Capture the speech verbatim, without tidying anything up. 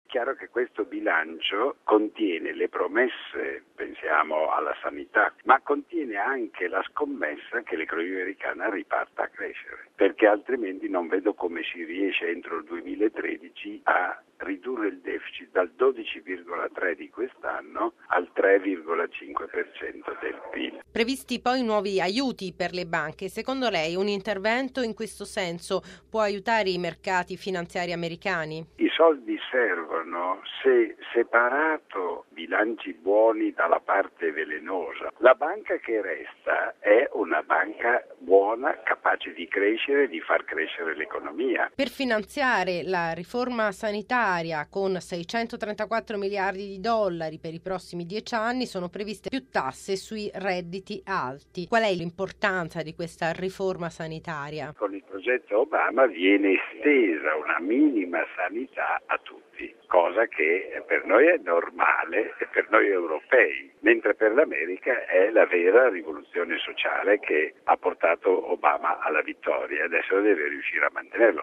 Chiaro che questo bilancio contiene le promesse, pensiamo alla sanità, ma contiene anche la scommessa che l'economia americana riparta a crescere, perché altrimenti non vedo come si riesce entro il duemilatredici a ridurre il deficit dal dodici virgola tre di quest'anno al tre virgola cinque per cento del P I L. Previsti poi nuovi aiuti per le banche. Secondo lei un intervento in questo senso può aiutare i mercati finanziari americani? I soldi servono se separato bilanci buoni dalla parte velenosa. La banca che resta è una banca buona, capace di crescere e di far crescere l'economia. Per finanziare la riforma sanitaria con seicentotrentaquattro miliardi di dollari per i prossimi dieci anni sono previste più tasse sui redditi alti. Qual è l'importanza di questa riforma sanitaria? Con il progetto Obama viene estesa una minima sanità a tutti, cosa che per noi è normale e per noi europei, mentre per l'America è la vera rivoluzione sociale che ha portato Obama alla vittoria e adesso deve riuscire a mantenerlo.